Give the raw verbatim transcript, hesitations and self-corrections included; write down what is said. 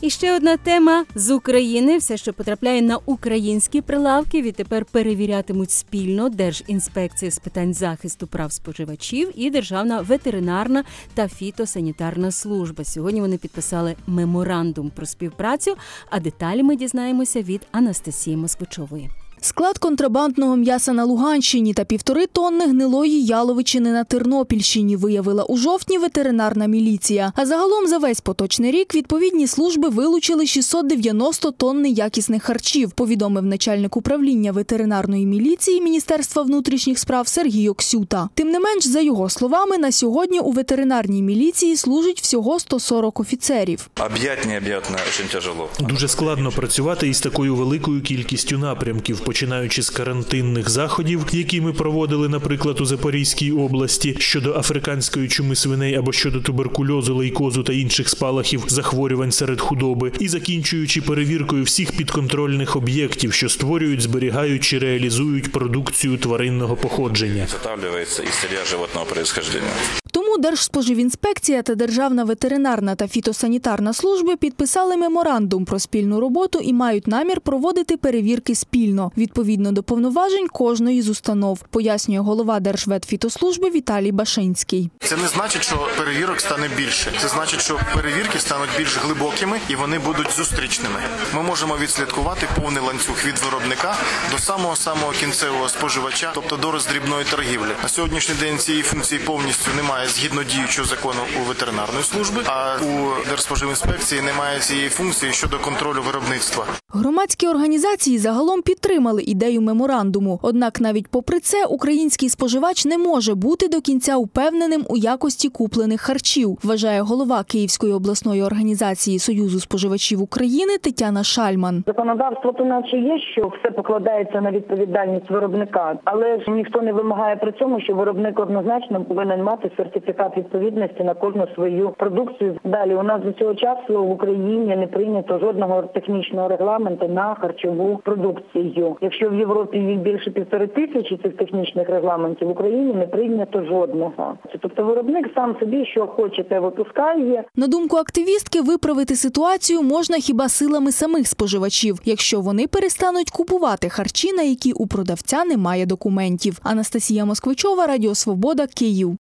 І ще одна тема з України. Все, що потрапляє на українські прилавки, відтепер перевірятимуть спільно Держінспекція з питань захисту прав споживачів і Державна ветеринарна та фітосанітарна служба. Сьогодні вони підписали меморандум про співпрацю, а деталі ми дізнаємося від Анастасії Москвичової. Склад контрабандного м'яса на Луганщині та півтори тонни гнилої яловичини на Тернопільщині виявила у жовтні ветеринарна міліція. А загалом за весь поточний рік відповідні служби вилучили шістсот дев'яносто тонн неякісних харчів, повідомив начальник управління ветеринарної міліції Міністерства внутрішніх справ Сергій Оксюта. Тим не менш, за його словами, на сьогодні у ветеринарній міліції служить всього сто сорок офіцерів. Об'ять необ'ятно, дуже тяжело. Дуже складно працювати із такою великою кількістю напрямків, починаючи з карантинних заходів, які ми проводили, наприклад, у Запорізькій області, щодо африканської чуми свиней або щодо туберкульозу, лейкозу та інших спалахів захворювань серед худоби, і закінчуючи перевіркою всіх підконтрольних об'єктів, що створюють, зберігають чи реалізують продукцію тваринного походження. Заготавлюється із сир'я животного происхождения. Тому Держспоживінспекція та Державна ветеринарна та фітосанітарна служби підписали меморандум про спільну роботу і мають намір проводити перевірки спільно, відповідно до повноважень кожної з установ, пояснює голова Держветфітослужби Віталій Башинський. Це не значить, що перевірок стане більше. Це значить, що перевірки стануть більш глибокими і вони будуть зустрічними. Ми можемо відслідкувати повний ланцюг від виробника до самого-самого кінцевого споживача, тобто до роздрібної торгівлі. На сьогоднішній день цієї функції повністю немає згідно діючого закону у ветеринарної служби, а у Держспоживінспекції немає цієї функції щодо контролю виробництва. Громадські організації загалом підтримали ідею меморандуму. Однак навіть попри це український споживач не може бути до кінця упевненим у якості куплених харчів, вважає голова Київської обласної організації Союзу споживачів України Тетяна Шальман. Законодавство то наче є, що все покладається на відповідальність виробника, але ж ніхто не вимагає при цьому, що виробник однозначно повинен мати сертифікат відповідності на кожну свою продукцію. Далі у нас до цього часу в Україні не прийнято жодного технічного регламенту на харчову продукцію. Якщо в Європі їх більше півтори тисячі цих технічних регламентів, в Україні не прийнято жодного. Тобто виробник сам собі що хоче, те випускає. На думку активістки, виправити ситуацію можна хіба силами самих споживачів, якщо вони перестануть купувати харчі, на які у продавця немає документів. Анастасія Москвичова, Радіо Свобода, Київ.